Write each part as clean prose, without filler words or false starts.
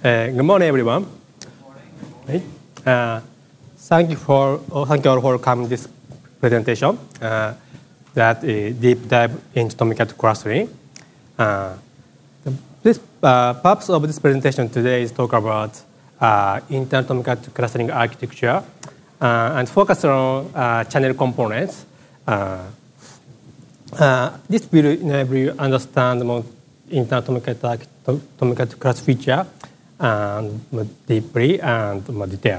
Good morning, everyone. Hey. Thank you all for coming to this presentation. That is deep dive into Tomcat clustering. This purpose of this presentation today is talk about internal Tomcat clustering architecture and focus on channel components. This will enable you to understand more internal Tomcat class feature and more deeply and more detail.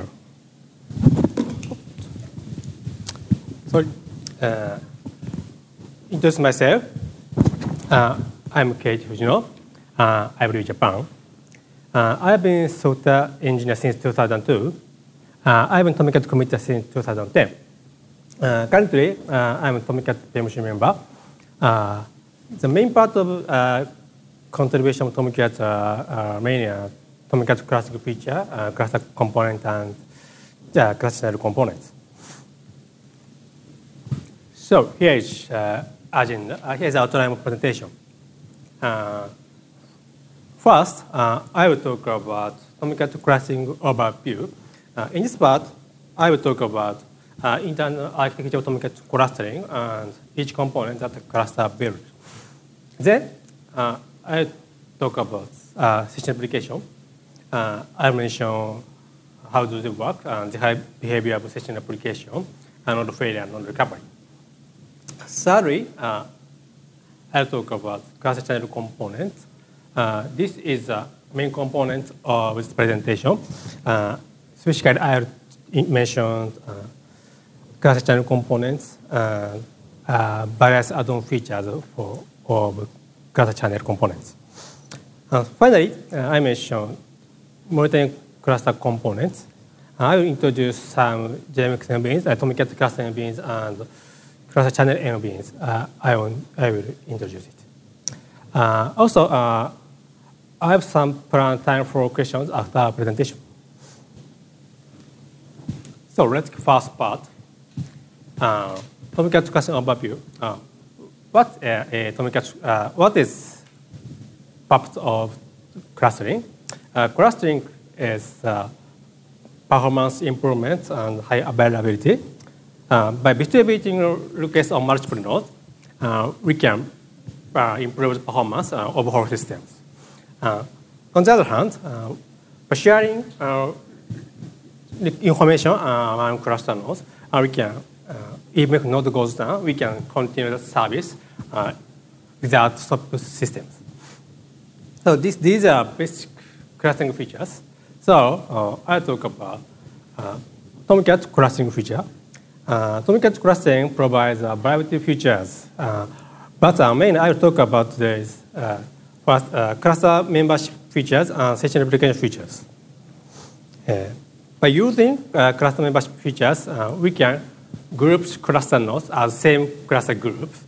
Sorry. Introduce myself. I'm Keiichi Fujino. I live in Japan. I've been software engineer since 2002. I've been Tomcat committer since 2010. Currently, I'm a Tomcat PMC member. The main part of contribution of Tomcat mainly Tomcat clustering feature, cluster component, and cluster channel components. So here is agenda. Here's the outline of presentation. First, I will talk about Tomcat clustering overview. In this part, I will talk about internal architecture of Tomcat clustering and each component that the cluster builds. Then, I will talk about session application. I'll mention how do they work and the behavior of session application and node failure and node recovery. Thirdly, I'll talk about cluster channel components. This is the main component of this presentation. Specifically, I'll mention cluster channel components and various add-on features of cluster channel components. Finally, I mentioned monitoring cluster components. I will introduce some JMX NBeans, Tomcat cluster NBeans, and cluster channel NBeans. I will introduce it. Also, I have some planned time for questions after our presentation. So let's get first part. Tomcat clustering overview. What is purpose of clustering? Clustering is performance improvement and high availability. By distributing requests on multiple nodes, we can improve the performance of whole systems. On the other hand, by sharing information among cluster nodes, we can, even if node goes down, we can continue the service without stop systems. So these are basic clustering features. So I'll talk about Tomcat clustering feature. Tomcat clustering provides a variety of features, but mainly I'll talk about today's first cluster membership features and session application features. By using cluster membership features, we can group cluster nodes as same cluster groups.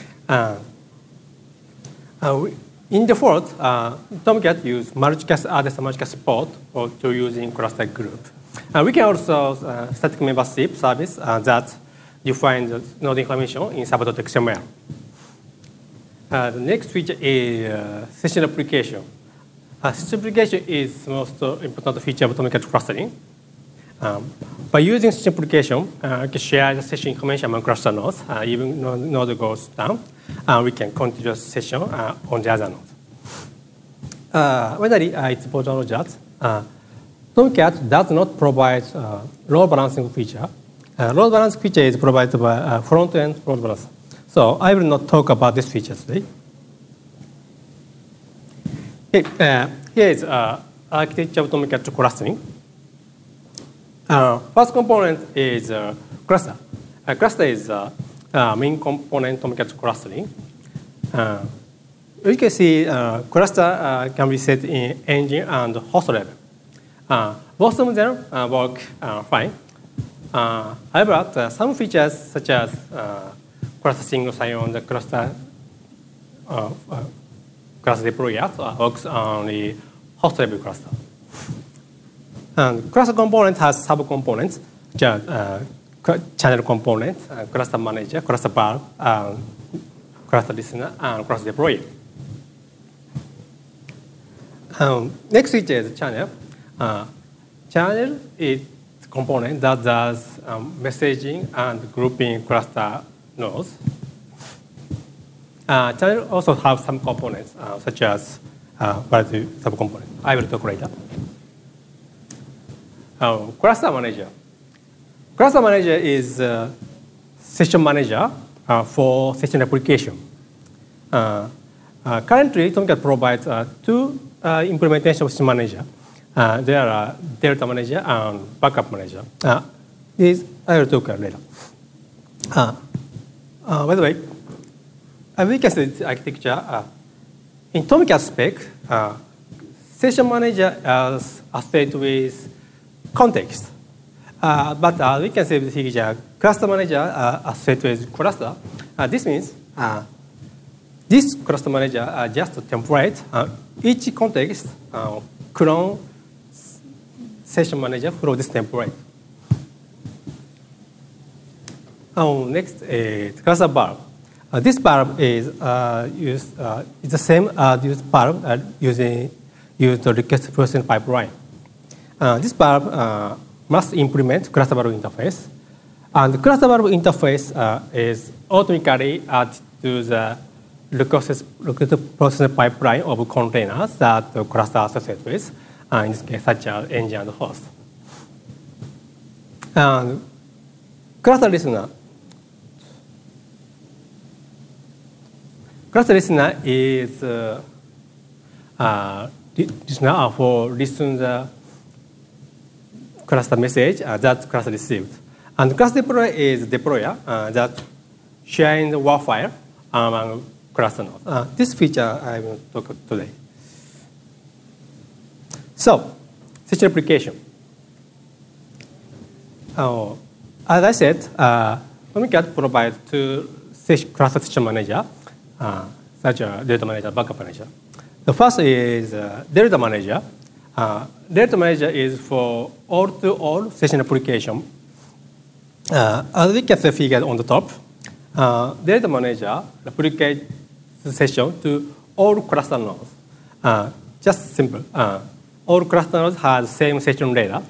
In default, Tomcat use multicast address and multicast port to using cluster group. We can also static membership service that defines the node information in sub.xml. The next feature is session application. Session application is the most important feature of Tomcat clustering. By using session application, we can share the session information among cluster nodes. Even node goes down, we can continue the session on the other node. Finally, it's important that Tomcat does not provide load balancing feature. Load balancing feature is provided by front-end load balancer. So I will not talk about this feature today. Here is architecture of Tomcat clustering. First component is cluster. Cluster is main component Tomcat clustering. You can see cluster can be set in engine and host level. Most of them work fine. However, some features such as cluster single sign-on, the cluster deployer works on the host level cluster. And cluster component has sub-components, which are channel component, cluster manager, cluster bar, cluster listener, and cluster deployer. Next feature is channel. Channel is a component that does messaging and grouping cluster nodes. Channel also have some components, such as value subcomponent. I will talk later. Cluster manager. Cluster manager is a session manager for session application. Currently, Tomcat provides two implementations of session manager. There are Delta manager and backup manager. These I will talk later. By the way, we can see this architecture. In Tomcat spec, session manager is associated with context. But we can see here cluster manager associated with cluster. This means this cluster manager just a template. Each context clone session manager from this template. Next is cluster bulb. This bulb is used. It's the same used bulb used the request processing pipeline. This bulb must implement cluster bulb interface, and the cluster bulb interface is automatically added to the request processing pipeline of containers that the cluster associated with, in this case, such as engine and host. And cluster listener. Cluster listener is listener for listen the cluster message that cluster received. And cluster deployer is deployer that sharing the WAR file among cluster nodes. This feature I will talk today. So, session application. As I said, Tomcat provides two cluster session manager, such as Delta manager, backup manager. The first is Delta manager. Delta manager is for all-to-all session application. As we can see figured on the top, Delta manager replicates the session to all cluster nodes. Just simple. All cluster nodes have the same session data.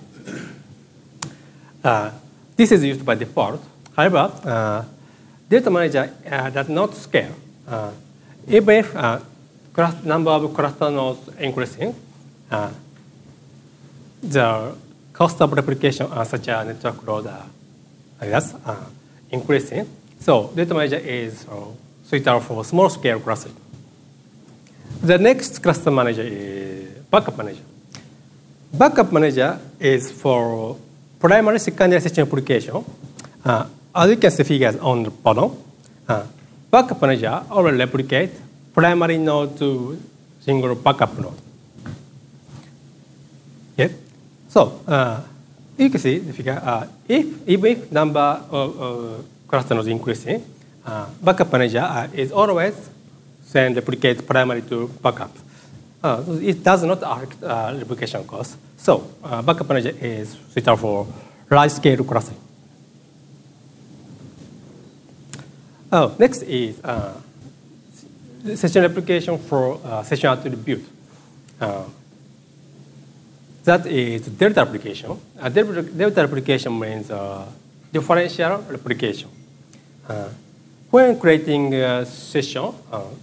This is used by default. However, Delta manager does not scale. Even if number of cluster nodes increasing, the cost of replication, such as network load, increasing. So Delta manager is suitable for small scale clustering. The next cluster manager is backup manager. Backup manager is for primary secondary session application. As you can see figures on the bottom, backup manager already replicates primary node to single backup node. Yep. So you can see the figure. Even if number of cluster nodes increasing, backup manager is always send replicate primary to backup. It does not affect replication cost. So backup manager is suitable for large scale clustering. Next is session application for session attribute. That is Delta application. Delta application means differential replication. When creating a session,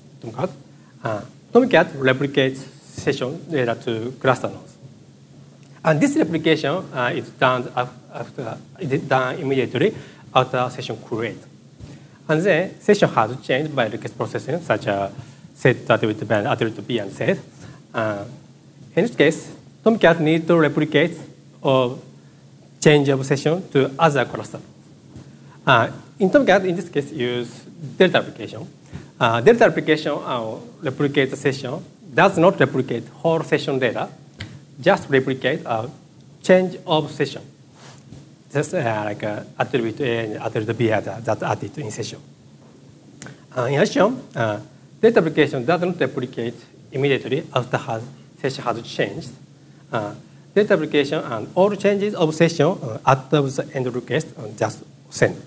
Tomcat replicates session data to cluster nodes. And this replication is done immediately after session create. And then session has changed by request processing, such as set attribute B and attribute B and set. In this case, Tomcat needs to replicate or change of session to other cluster. In Tomcat, in this case, use Delta application. Delta application replicates the session, does not replicate whole session data, just replicate a change of session. Just like attribute A and attribute B that added in session. In addition, Delta application does not replicate immediately after session has changed. Delta application and all changes of session after the end request just send.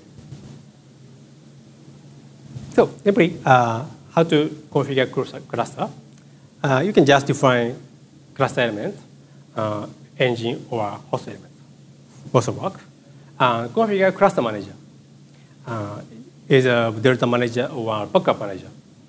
So simply, how to configure cluster? You can just define class element, engine, or host element. Both work. Configure cluster manager. Is a Delta manager or backup manager.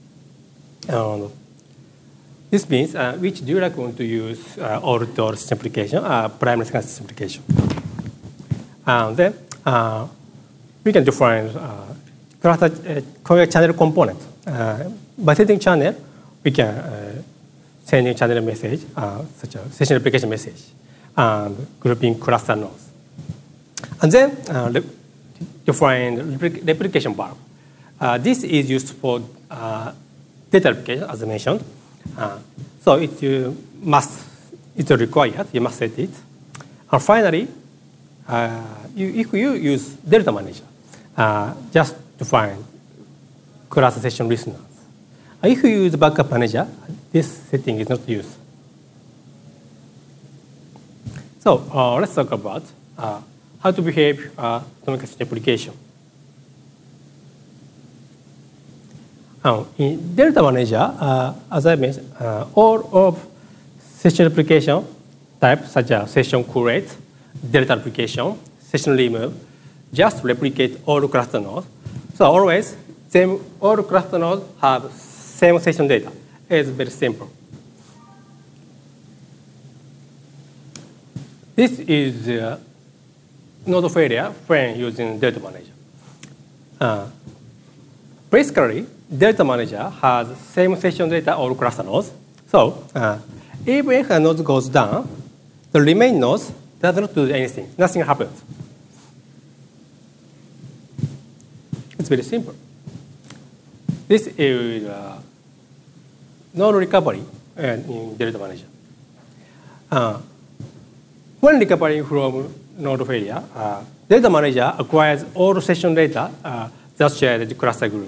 This means which do you like want to use all-to-all system application, primary system application. And then we can define cluster channel component. By setting channel, we can send a channel message, such as session application message, and grouping cluster nodes. And then define replication valve. This is used for data application, as I mentioned. So it's required, you must set it. And finally, if you use Delta Manager, just to find class session listeners. If you use Backup Manager, this setting is not used. So let's talk about how to behave Tomcat application. In Delta Manager, as I mentioned, all of session application types, such as session create, Delta application, session remove, just replicate all cluster nodes. So always, all cluster nodes have same session data. It's very simple. This is node failure when using Delta Manager. Basically, Delta Manager has same session data all cluster nodes. So even if a node goes down, the remaining nodes does not do anything. Nothing happens. It's very simple. This is node recovery in Delta Manager. When recovering from node failure, Delta Manager acquires all session data that's shared in the cluster group.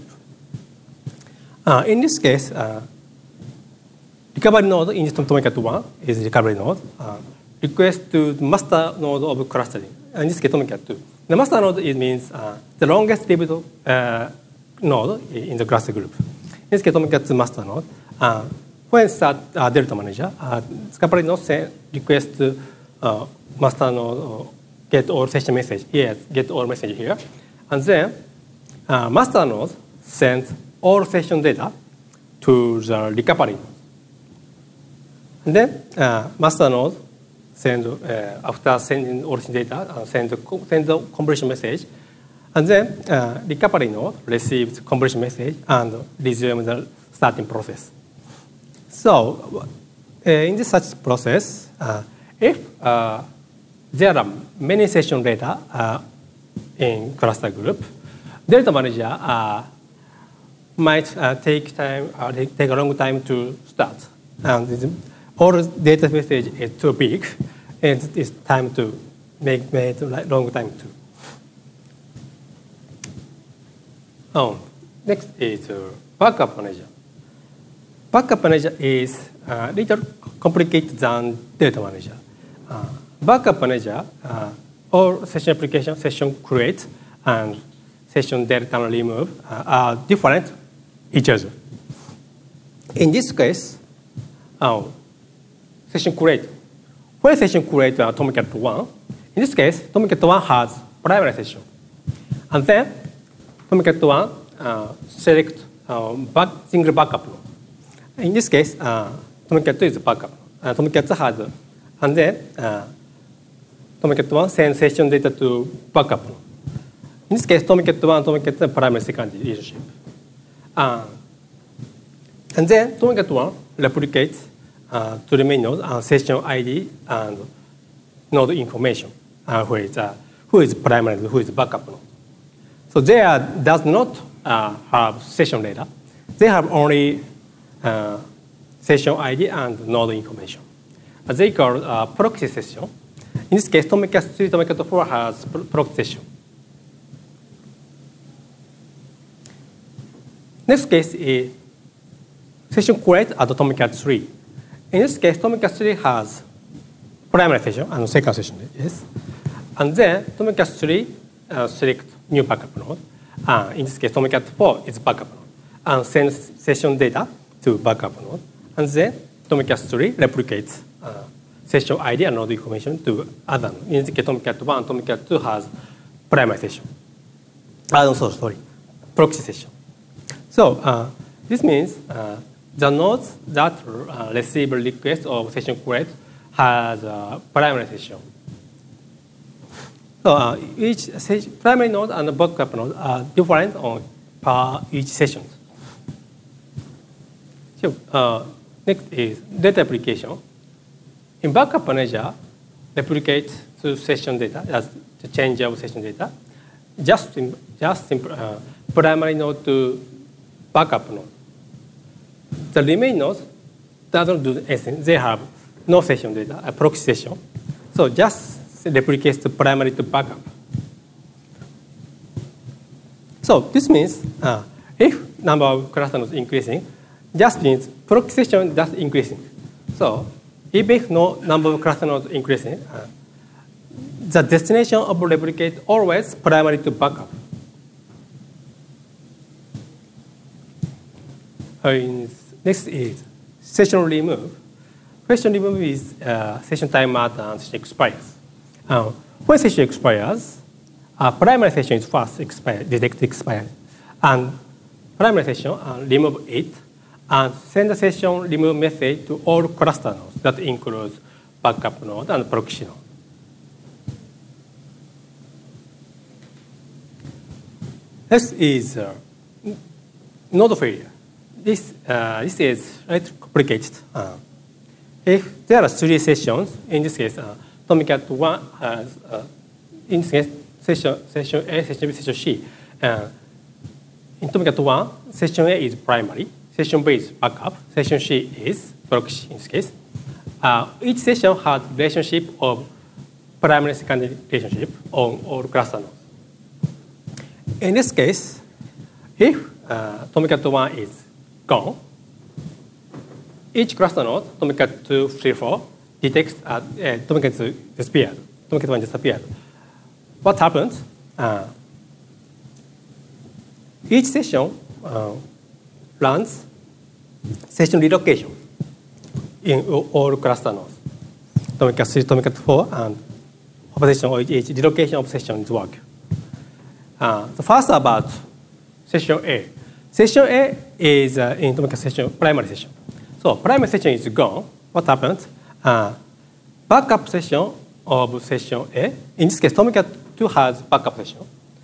In this case, recovery node in Tomcat 1 is recovery node. Request to the master node of clustering. In this case, Tomcat 2. The master node means the longest lived node in the cluster group. In this case, Tomcat 2 master node. When start Delta Manager, recovery node request to master node get all session message. Yes, get all message here. And then master node sends all session data to the recovery node. And then master node sends, after sending all session data, sends the completion message. And then recovery node receives completion message and resumes the starting process. So in this such process, if there are many session data in cluster group, Delta Manager might take a long time to start. And all data message is too big, and it's time to make long time too. Next is Backup Manager. Backup Manager is a little complicated than Delta Manager. Backup Manager, all session application, session create, and session delta remove are different each other. In this case, session create. When session create Tomcat 1, in this case, Tomcat 1 has primary session. And then Tomcat 1 select single backup node. In this case, Tomcat 2 is backup. Tomcat 2 has, and then Tomcat 1 sends session data to backup node. In this case, Tomcat 1 and Tomcat 2 primary secondary relationship. And then Tomcat 1 replicates to the main node session ID and node information, who is primary and who is backup node. So they does not have session data. They have only session ID and node information. They call proxy session. In this case, Tomcat 3, Tomcat 4 has proxy session. Next case is session create at Tomcat 3. In this case, Tomcat 3 has primary session and second session. Yes. And then Tomcat 3 select new backup node. In this case, Tomcat 4 is backup node and sends session data to backup node. And then Tomcat 3 replicates session ID and node information to other node. In this case, Tomcat 1 and Tomcat 2 has primary session. Sorry, proxy session. So this means the nodes that receive a request of session create has a primary session. So each primary node and backup node are different on per each session. So next is data application. In backup manager, replicate to session data as the change of session data. Just simple primary node to backup node. The remaining nodes doesn't do anything. They have no session data, a proxy session. So just replicates the primary to backup. So this means if number of cluster nodes increasing, just means proxy session just increasing. So even if no number of cluster nodes increasing, the destination of replicate always primary to backup. Next is session remove. Session remove is session timeout and session expires. When session expires, primary session is first detect expired, and primary session remove it and send the session remove message to all cluster nodes that includes backup node and proxy node. Next is node failure. This is right complicated. If there are 3 sessions, in this case, Tomcat 1 has, in this case, session A, session B, session C. In Tomcat 1, session A is primary, session B is backup, session C is proxy in this case. Each session has relationship of primary secondary relationship on all cluster nodes. In this case, if Tomcat 1 is gone, each cluster node, Tomcat 2, 3, 4, detects Tomcat 2 disappeared. Tomcat 1 disappeared. What happens? Each session runs session relocation in all cluster nodes. Tomcat 3, Tomcat 4, and session or each relocation of sessions work. The first about session A. Session A is in Tomcat session primary session. So primary session is gone. What happens? Backup session of session A. In this case, Tomcat 2 has backup session.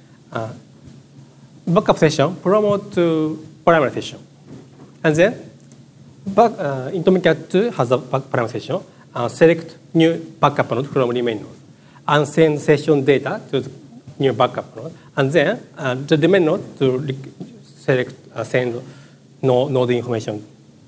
Backup session promote to primary session, and then in Tomcat 2 has a primary session. Select new backup node from remaining nodes and send session data to the new backup node, and then the remaining node to select send node information.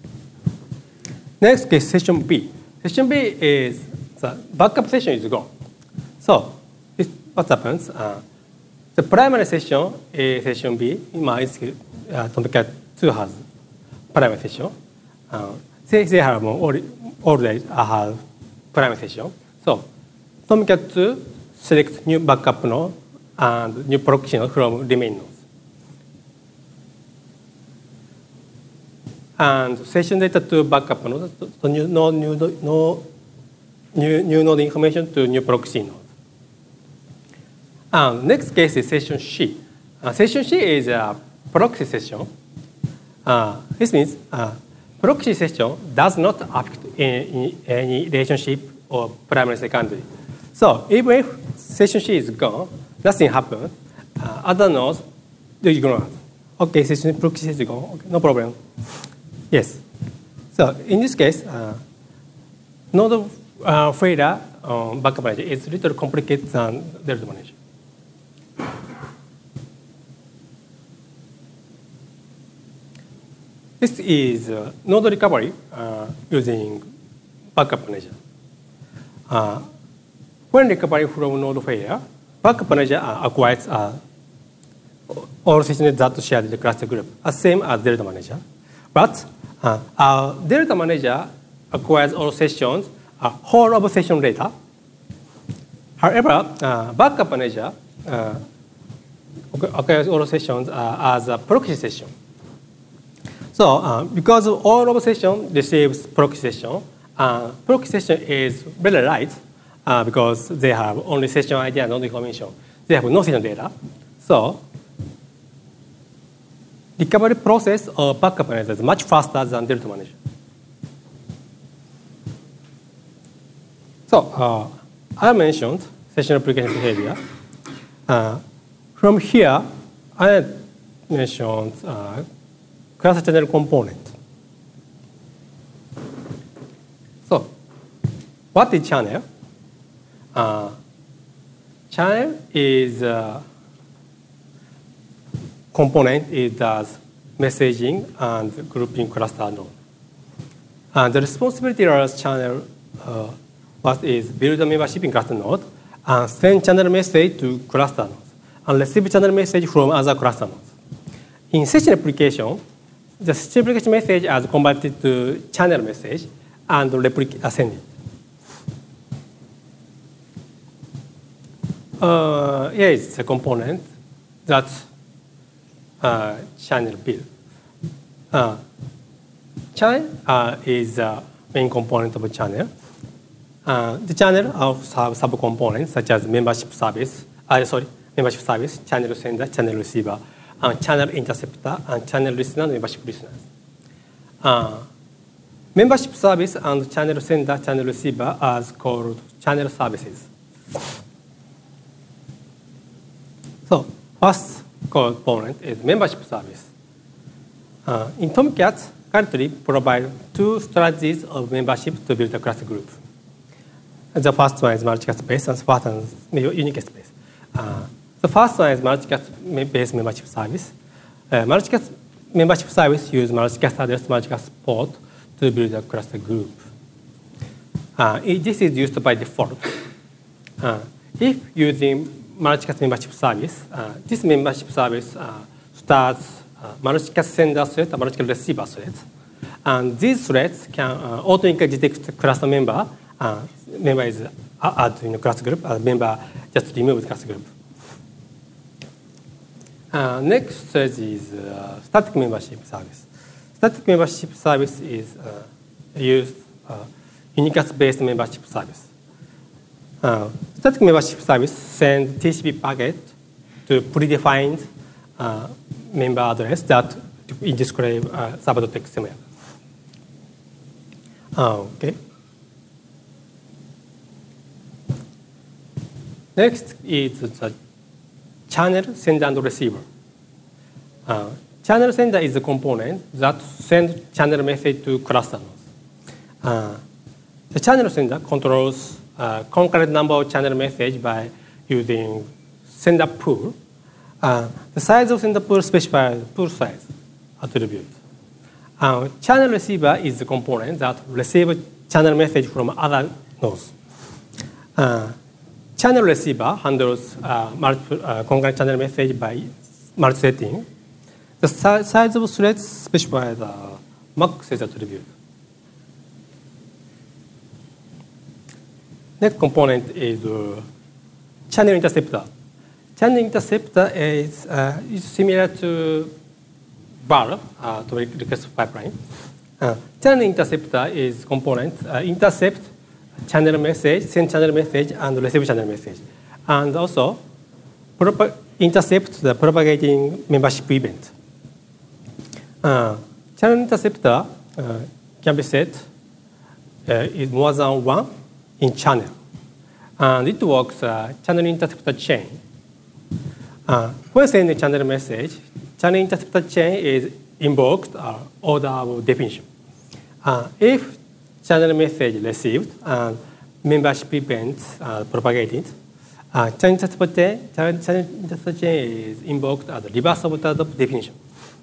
Next is session B. Session B is the backup session is gone. So what happens? The primary session A, session B, in my case, Tomcat 2 has primary session. They have already have primary session. So Tomcat 2 select new backup node and new proxy node from remaining nodes. And session data to backup node, so new node information to new proxy node. Next case is session C. Session C is a proxy session. This means proxy session does not affect any relationship or primary secondary. So even if session C is gone, nothing happens. Other nodes do ignore. Okay, session proxy is gone. Okay, no problem. Yes. So in this case, node failure on backup manager is a little complicated than delta manager. This is node recovery using backup manager. When recovery from node failure, backup manager acquires all sessions that share the cluster group, as same as delta manager. But delta manager acquires all sessions, whole of session data. However, backup manager acquires all sessions as a proxy session. So because all of session receives proxy session, proxy session is very light because they have only session ID and only information. They have no session data. So recovery process or backup manager is much faster than Delta manager. So I mentioned session application behavior. From here, I mentioned cluster channel component. So what is channel? Channel is a component. It does messaging and grouping cluster node. And the responsibility of channel what is build a membership in cluster node and send channel message to cluster nodes and receive channel message from other cluster nodes. In session application, the session application message is converted to channel message and send it. Here is the component that channel build. Channel is the main component of a channel. The channel also have subcomponents such as membership service, channel sender, channel receiver, channel interceptor, and channel listener, membership listeners. Membership service and channel sender, channel receiver are called channel services. So first component is membership service. In Tomcat, currently provide two strategies of membership to build a cluster group. The first one is multicast based, and the first one is unicast based. The first one is multicast based membership service. Multicast membership service use multicast address, multicast port to build a cluster group. This is used by default. If using multicast membership service, this membership service starts multicast sender thread and multicast receiver thread. And these threads can automatically detect cluster member. Member is added in a cluster group, member just remove the cluster group. Next stage is static membership service. Static membership service is used unicast-based membership service. Static membership service sends TCP packet to predefined member address that describe server.xml. Okay. Next is the channel sender and receiver. Channel sender is a component that sends channel message to cluster nodes. The channel sender controls concurrent number of channel message by using sender pool. The size of sender pool specifies pool size attribute. Channel receiver is the component that receives channel message from other nodes. Channel receiver handles concurrent channel message by multi-setting. The size of threads specifies the max size attribute. Next component is channel interceptor. Channel interceptor is similar to VAR, to request pipeline. Channel interceptor is component intercept channel message, send channel message, and receive channel message. And also intercept the propagating membership event. Channel interceptor can be set is more than one in channel. And it works channel interceptor chain. When sending channel message, channel interceptor chain is invoked order of definition. If channel message received and membership events propagated, channel interceptor chain is invoked as reverse order of definition.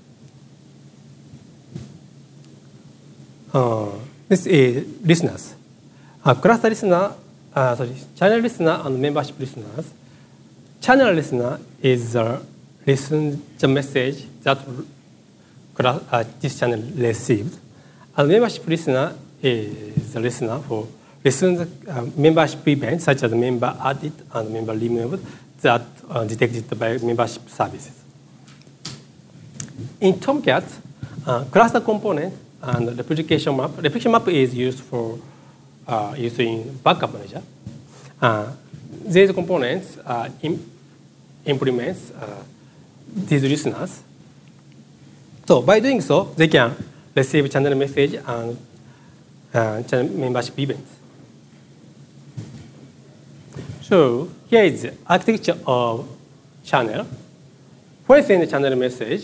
This is listeners. Cluster listener, channel listener and membership listeners. Channel listener is listen the message that this channel received. And membership listener is the listener for listen the membership events such as member added and member removed that are detected by membership services. In Tomcat, cluster component and replication map. Replication map is used for used in backup manager. These components implements these listeners. So by doing so, they can receive channel message and channel membership events. So here is the architecture of channel. When send the channel message,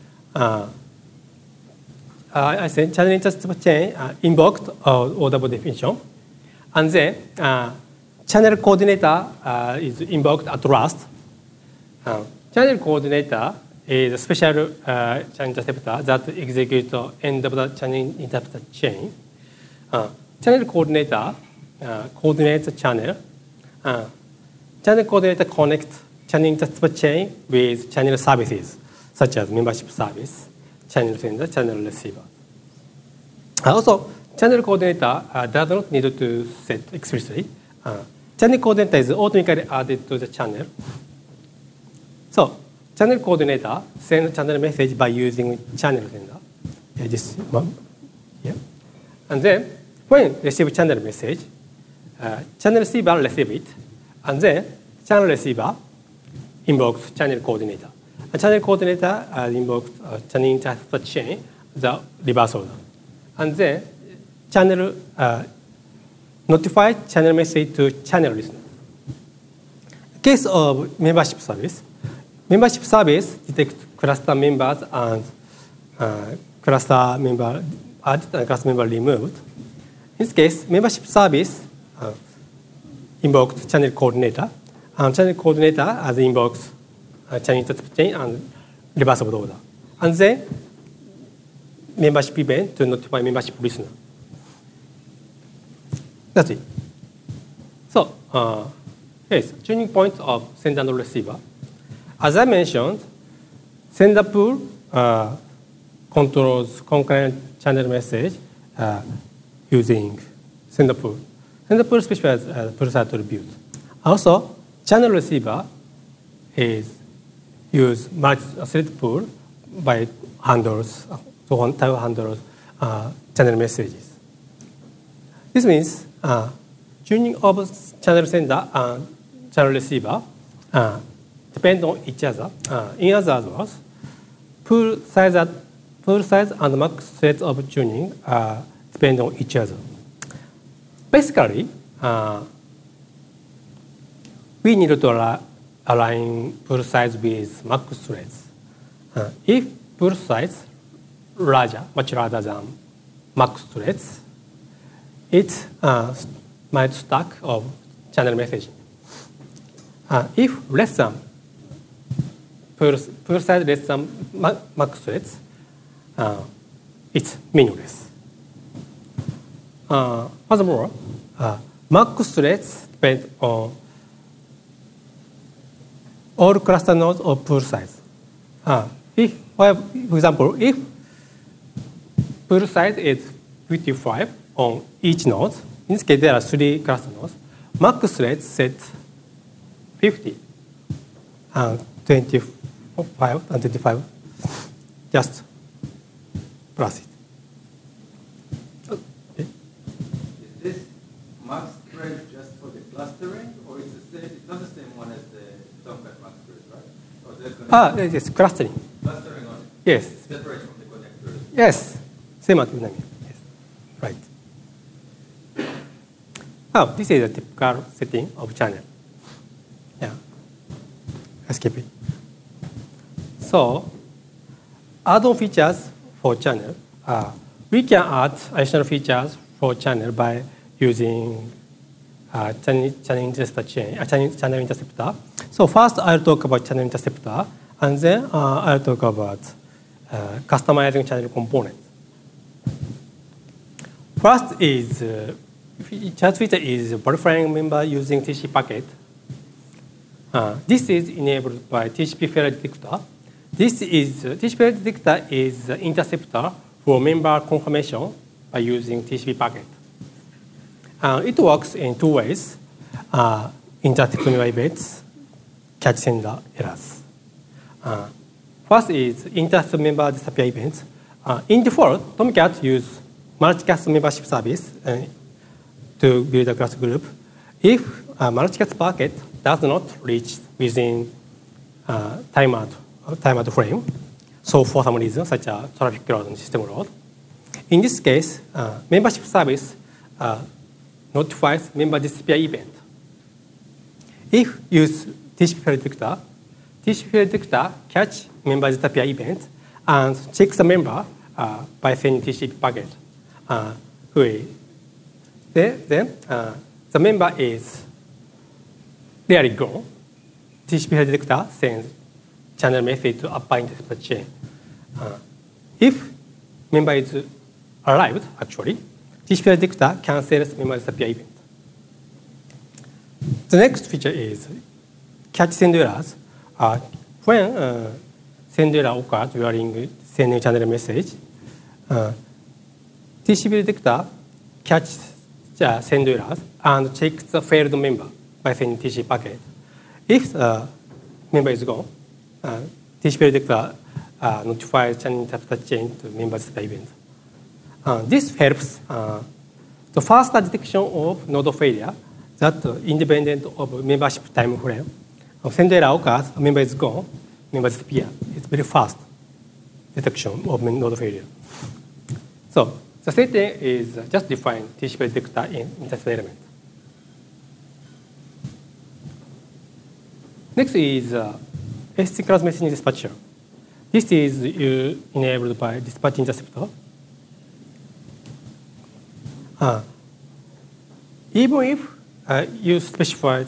I send channel intercept chain invoked OW definition, and then channel coordinator is invoked at last. Channel coordinator is a special channel interceptor that executes the end of the channel interceptor chain. Channel coordinator coordinates the channel. Channel coordinator connects channel interceptor chain with channel services, such as membership service, channel sender, channel receiver. Also, channel coordinator does not need to set explicitly. Channel coordinator is automatically added to the channel. So, channel coordinator sends channel message by using channel sender. This one here. And then, when receive channel message, channel receiver receive it, and then channel receiver invokes channel coordinator. A channel coordinator invokes channel interceptor chain, the reverse order. And then channel notify channel message to channel listener. In case of membership service detects cluster members and cluster member added and cluster member removed. In this case, membership service invoked channel coordinator, and channel coordinator as invokes channel intercept chain and reverse order. And then membership event to notify membership listener. That's it. So here's tuning points of sender and receiver. As I mentioned, sender pool controls concurrent channel message using sender pool. Sender pool specifies pool side attribute. Also, channel receiver is use multi-thread pool by handles, so one type of handles channel messages. This means tuning of channel sender and channel receiver depend on each other. In other words, pool size and max threads of tuning depend on each other. Basically, we need to align pool size with max threads. If pool size much larger than max threads, it might stack of channel messaging. If less than pool size less than max threads, it's meaningless. Furthermore, max threads depend on all cluster nodes of pool size. For example, if pool size is 55 on each node, in this case there are 3 cluster nodes, max threads set 50 and 25 and 25, just plus it. Okay. Is this max thread just for the clustering, or is it's not the same one as the Tomcat max thread, right? Or Yes, clustering. Clustering on it? Yes. Separate from the connectors? Yes, same as dynamic. Yes, right. This is a typical setting of channel. Yeah, let's keep it. So, add-on features for channel. We can add additional features for channel by using channel interceptor chain, channel interceptor. So first, I'll talk about channel interceptor, and then I'll talk about customizing channel components. First is chat feature is verifying member using TCP packet. This is enabled by TCP failure detector. TCP failure detector is the interceptor for member confirmation by using TCP packet. It works in 2 ways: intercept member events, catch sender errors. First is intercept member disappear events. In default, Tomcat uses multicast membership service to build a class group if a multicast packet does not reach within timeout frame. So for some reason, such as traffic load and system load. In this case, membership service notifies member disappear event. If use TCP predictor, TCP predictor catch member disappear event and checks the member by sending TCP packet. Then the member is really gone. TCP predictor sends channel message to upper interceptor chain. If member is arrived, actually, TCP predictor cancels member disappear event. The next feature is catch send errors. When send error occurs during sending channel message, TCP predictor catches send errors and checks the failed member by sending TCP packet. If the member is gone, TCP predictor notifies channel interceptor chain to member disappear event. This helps the faster detection of node failure that independent of membership time frame. Send error occurs, a member is gone, member disappear. It's very fast detection of node failure. So the setting is just define TCP predictor in interceptor element. Next is asynchronous messaging dispatcher. This is enabled by dispatch interceptor. Even if you specify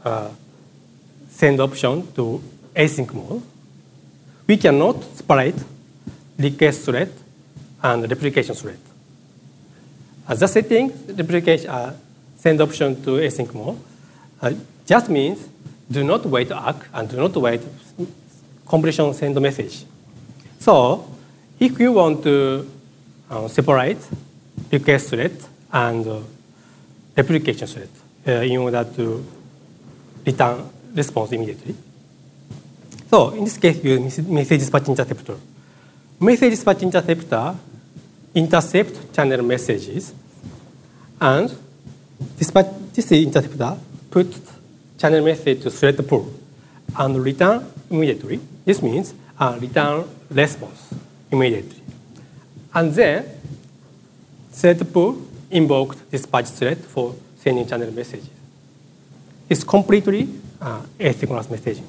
send option to async mode, we cannot separate request thread and replication thread. The setting replication send option to async mode just means do not wait ACK and do not wait completion send message. So if you want to separate request thread and replication thread in order to return response immediately. So in this case, use message dispatch interceptor. Message dispatch interceptor intercept channel messages, and this interceptor puts channel message to thread pool and return immediately. This means return response immediately. And then thread pool invoked dispatch thread for sending channel messages. It's completely asynchronous messaging.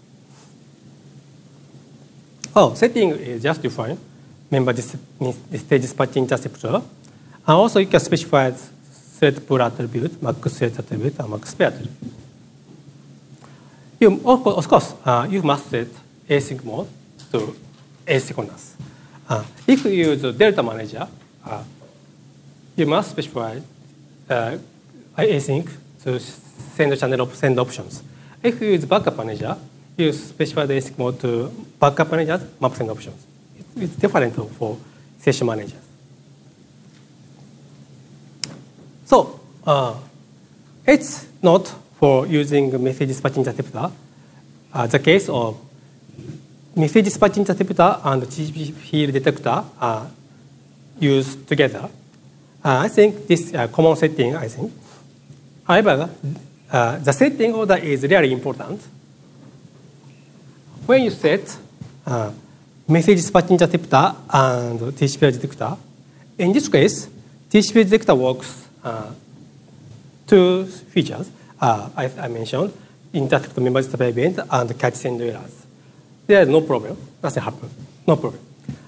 Setting is just defined member dispatch interceptor. And also you can specify thread pool attribute, max thread attribute, and max pair attribute. Of course, you must set async mode to asynchronous. If you use Delta Manager, you must specify async to send channel send options. If you use Backup Manager, you specify the async mode to Backup Manager's map send options. It's different for session managers. So it's not for using message dispatch interceptor. The case of message dispatch interceptor and TCP field detector are used together. I think this common setting, I think. However, the setting order is really important. When you set message dispatch interceptor and TCP detector, in this case, TCP detector works two features. I mentioned intercept member disappear event and catch send errors. There is no problem. Nothing happens. No problem.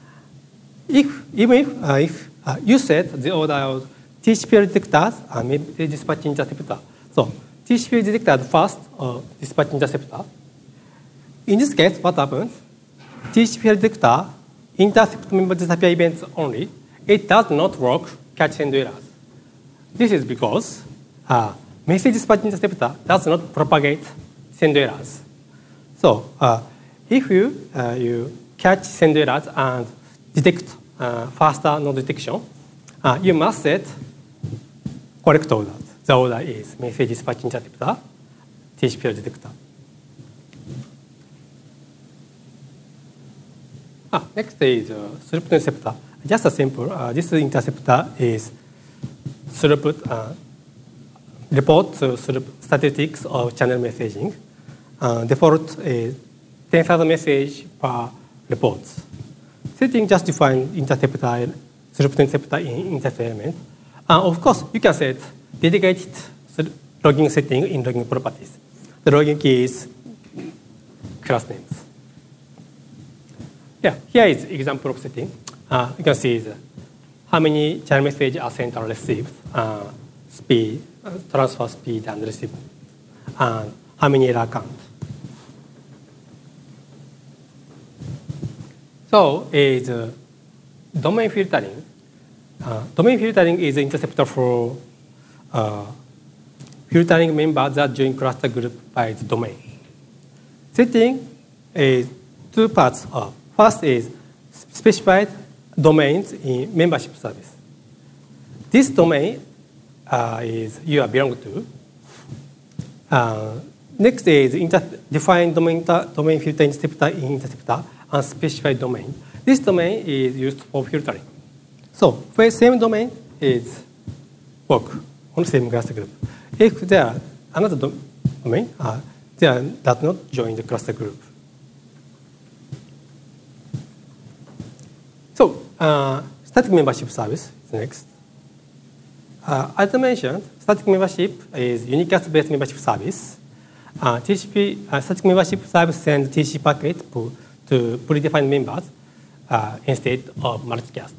Even if you set the order of TCP detectors and message dispatch interceptor. So TCP detector first or dispatch interceptor. In this case, what happens? TCP detector intercept member disappear events only. It does not work catch send errors. This is because message dispatch interceptor does not propagate send errors. So if you catch send errors and detect faster node detection, you must set correct order. The order is message dispatch interceptor, TCP detector. Next is throughput interceptor. Just a simple. This interceptor is throughput report to statistics of channel messaging. Default is 10,000 message per report. Setting just define interceptor, throughput interceptor in intercept element. Of course, you can set dedicated logging setting in logging properties. The logging key is class names. Yeah, here is example of setting. You can see how many channel messages are sent or received, speed, transfer speed and receive, and how many error count. So is domain filtering. Domain filtering is an interceptor for filtering members that join cluster group by the domain. Setting is two parts of. First is specified domains in membership service. This domain is you are belong to. Next is define domain filter interceptor in interceptor and specified domain. This domain is used for filtering. So for same domain is work on the same cluster group. If there are another domain, they does not join the cluster group. So static membership service is next. As I mentioned, static membership is unicast-based membership service. Static membership service sends TCP packet to predefined members instead of multicast.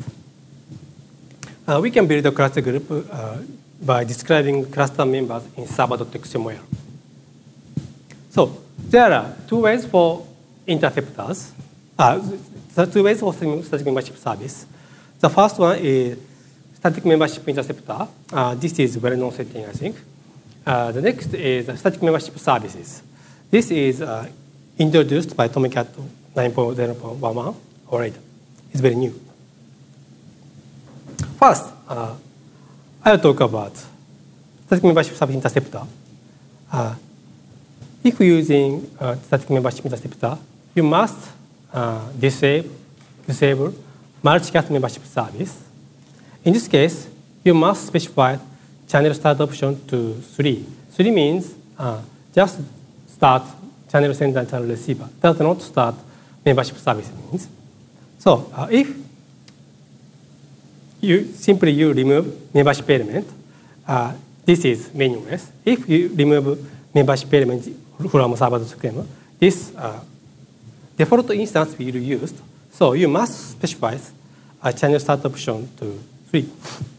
We can build a cluster group by describing cluster members in server.xml. So there are two ways for interceptors. There are two ways for static membership service. The first one is static membership interceptor. This is well-known setting, I think. The next is static membership services. This is introduced by Tomcat 9.0.11 already. It's very new. First, I'll talk about static membership service interceptor. If you're using static membership interceptor, you must disable multicast membership service. In this case, you must specify channel start option to 3. 3 means just start channel sender and channel receiver. Does not start membership service means. So if you remove membership element, this is meaningless. If you remove membership element from server.xml, this default instance will be used. So you must specify a channel start option to 3.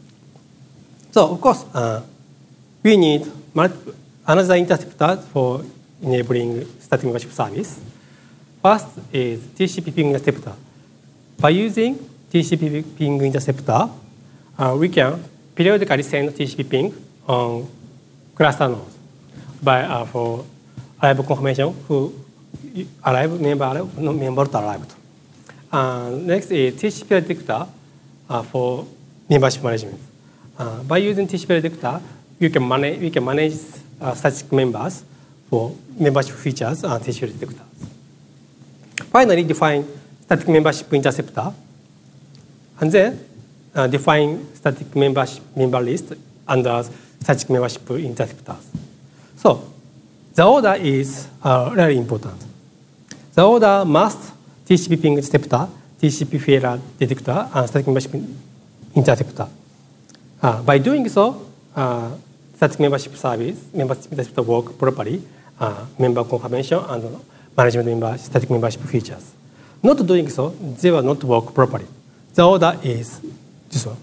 So of course, we need another interceptor for enabling static membership service. First is TCP ping interceptor. By using TCP ping interceptor, we can periodically send TCP ping on cluster nodes for arrival confirmation who arrived, member not arrived. Next is TCP detector for membership management. By using TCP detector, we can manage static members for membership features and TCP detectors. Finally, define static membership interceptor, and then define static member list under static membership interceptors. So the order is really important. The order must TCP ping interceptor, TCP failure detector, and static membership interceptor. By doing so, static membership service, membership interceptor work properly, member confirmation, and management static membership features. Not doing so, they will not work properly. The order is this one.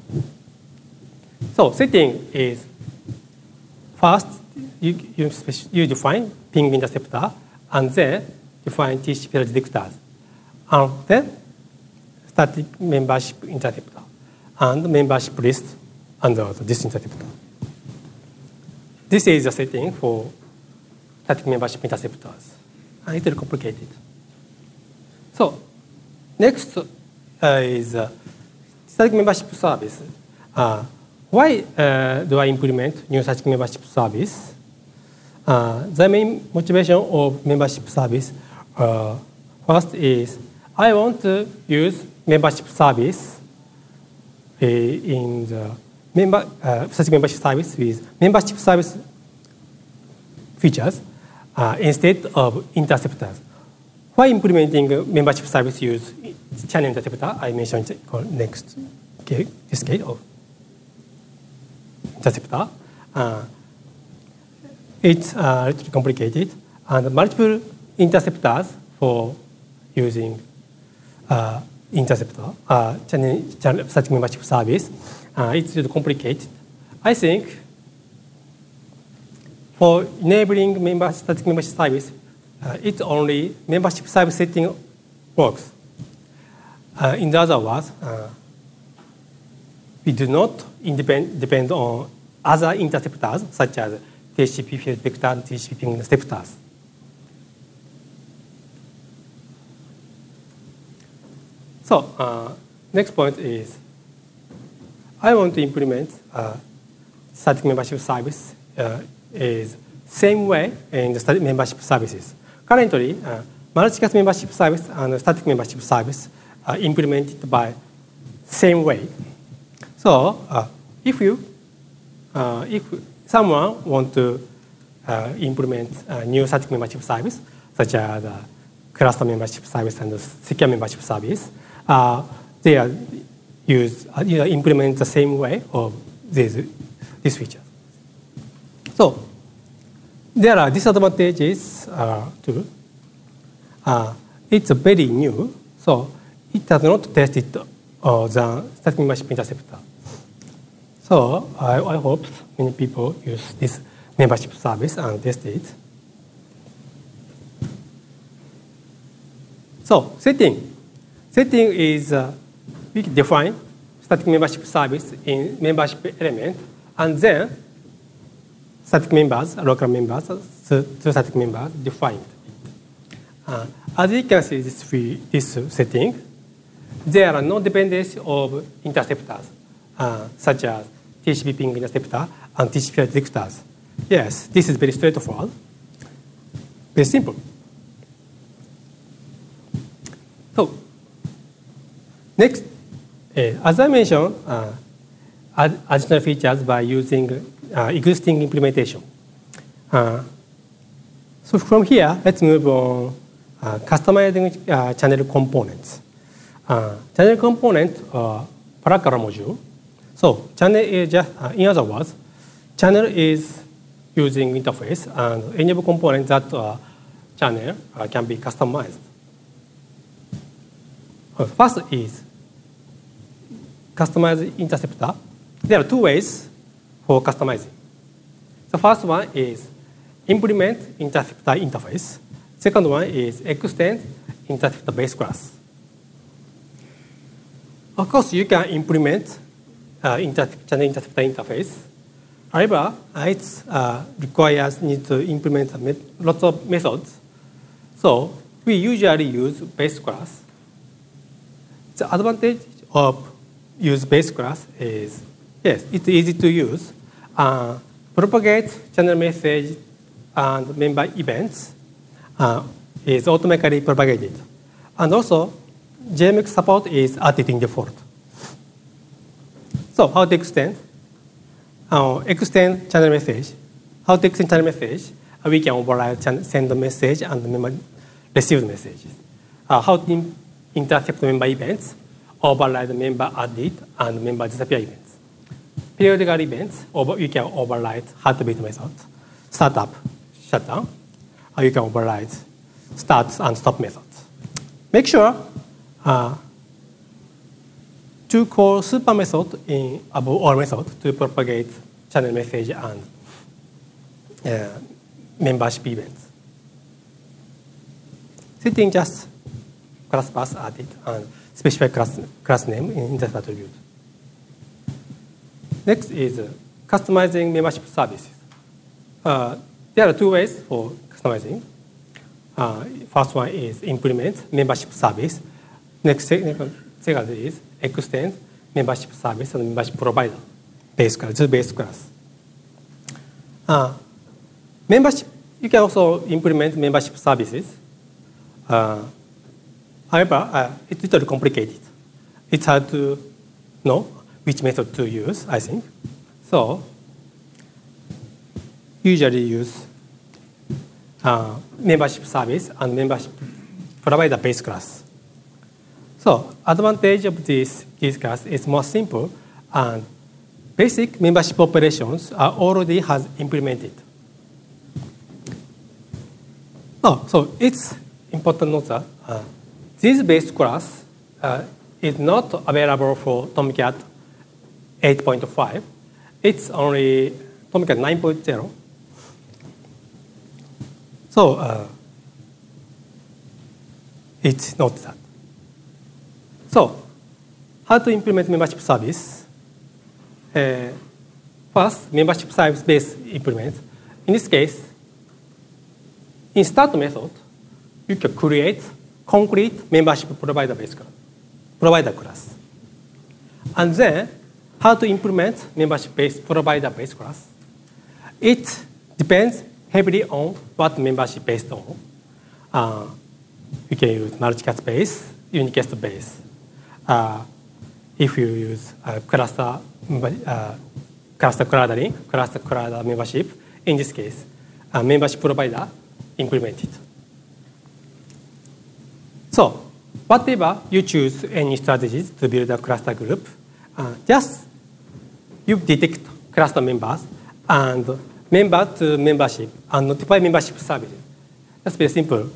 So setting is first you define ping interceptor, and then define TCP detectors, and then static membership interceptor, and membership list under this interceptor. This is the setting for static membership interceptors. A little complicated. So next is static membership service. Why do I implement new static membership service? The main motivation of membership service first is I want to use membership service in the static membership service with membership service features instead of interceptors. Why implementing membership service use channel interceptor? I mentioned next this case of interceptor. It's a little complicated, and multiple interceptors for using interceptor channel static membership service. It's a little complicated. I think for enabling static membership service, it's only membership service setting works. In other words, we do not depend on other interceptors such as TCP field vector and TCP ping interceptors. So next point is I want to implement static membership service is same way in the static membership services. Currently, multicast membership service and static membership service are implemented by same way. So if someone want to implement a new static membership service, such as cluster membership service and secure membership service, they are implement the same way of this feature. So there are disadvantages too. It's very new, so it does not test it the static membership interceptor. So I hope many people use this membership service and test it. So setting is we define static membership service in membership element, and then static members, local members, two static members defined. As you can see this setting, there are no dependency of interceptors, such as TCP ping interceptor and TCP detectors. Yes, this is very straightforward, very simple. So next, as I mentioned, additional features by using existing implementation. So from here, let's move on customizing channel components. Channel component Paracara module. So channel is just, in other words, channel is using interface, and any of components that channel can be customized. First is customize interceptor. There are two ways for customizing. The first one is implement interceptor interface. Second one is extend interceptor base class. Of course, you can implement channel interceptor interface. However, it need to implement lots of methods. So we usually use base class. The advantage of use base class is, yes, it's easy to use. Propagate channel message and member events is automatically propagated. And also, JMX support is added in default. So how to extend? Extend channel message. How to extend channel message? We can override send the message and receive the messages. How to intercept member events? Override member added and member disappear events. Periodical events, you can override heartbeat method. Startup, shutdown. You can override start and stop methods. Make sure to call super method in above all method to propagate channel message and membership events. Setting just class path added and specify class name in that attribute. Next is customizing membership services. There are two ways for customizing. First one is implement membership service. Second is extend membership service and membership provider base class. Membership, you can also implement membership services. However, it's a little complicated. It's hard to know which method to use, I think. So usually use membership service and membership provider base class. So advantage of this class is more simple, and basic membership operations are already has implemented. So it's important to note that this base class is not available for Tomcat 8.5. It's only Tomcat 9.0. So it's not that. So how to implement membership service? First, membership service base implement. In this case, in start method, you can create concrete membership provider class. And then, how to implement membership provider base class? It depends heavily on what membership based on. You can use multicast base, unicast base. If you use cluster clustering, cluster membership, in this case, membership provider implemented. So, whatever you choose any strategies to build a cluster group, just you detect cluster members and member to membership and notify membership services. That's very simple.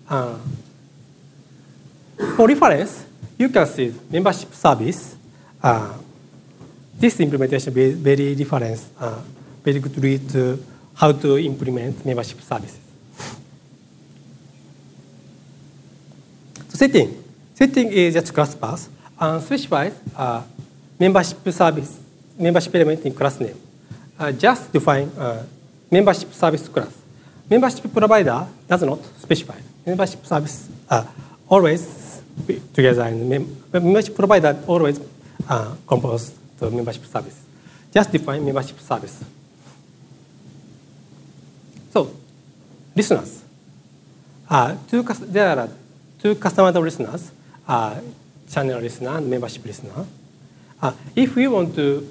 For reference, you can see membership service. This implementation is very reference, very good read to how to implement membership services. So setting is just class path and specifies membership service, membership element in class name. Just define membership service class. Membership provider does not specify. Membership service always together, and membership provider always compose the membership service. Just define membership service. So, listeners, there are two customizable listeners, channel listener and membership listener. If we want to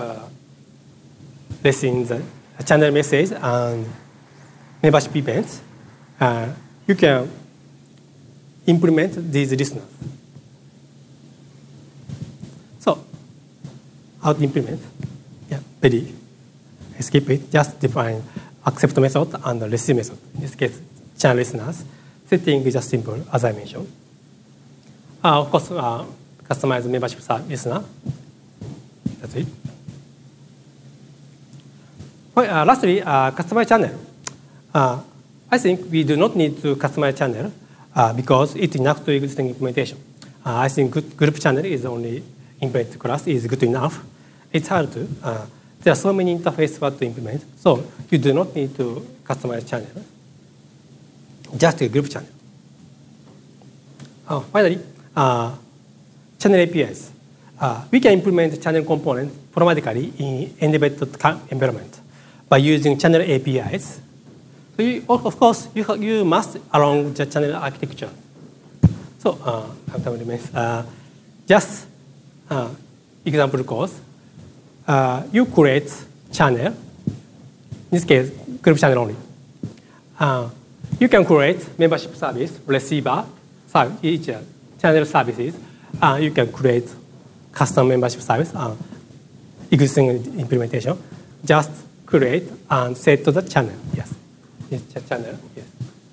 listen the channel message and membership events, you can implement these listeners. So, how to implement? Yeah, very skip it. Just define accept method and receive method. In this case, channel listeners. Setting is just simple, as I mentioned. Of course, customize membership listener. That's it. Well, lastly, customize channel. I think we do not need to customize channel because it's enough to existing implementation. I think group channel is only implemented class is good enough. It's hard to. There are so many interfaces to implement, so you do not need to customize channel. Just a group channel. Finally, channel APIs. We can implement channel components automatically in embedded environment by using channel APIs. So of course, you must along the channel architecture. So, just example course. You create channel. In this case, group channel only. You can create membership service, receiver, each channel services. You can create custom membership service, existing implementation. Just create and set to the channel. Yes, channel. Yes.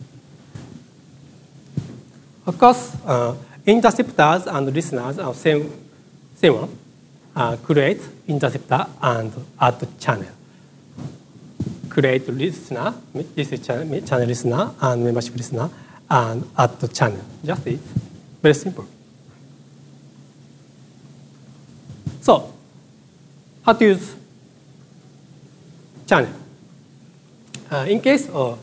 Of course, interceptors and listeners are same one. Create interceptor and add channel. Create listener, this is channel listener and membership listener, and add the channel. Just it. Very simple. So, how to use channel? In case of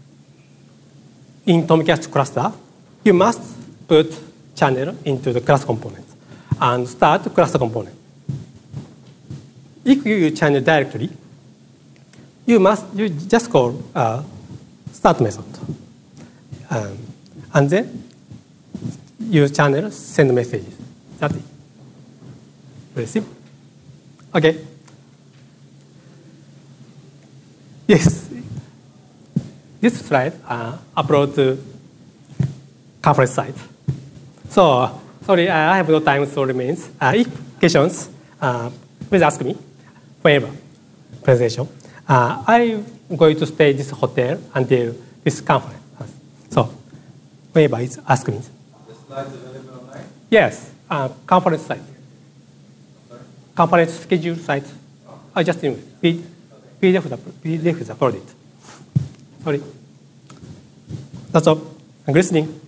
in Tomcast cluster, you must put channel into the class component and start the cluster component. If you use channel directly, you just call start method, and then use channel send messages. That's it. Very simple. Okay. Yes. this slide upload to conference site. So sorry, I have no time, so remains. If questions, please ask me whenever presentation. I'm going to stay this hotel until this conference. So whenever it's ask me. The slides available online? Yes, conference site. Sorry? Conference schedule site. I just PDF is uploaded. Sorry. That's all. I'm listening.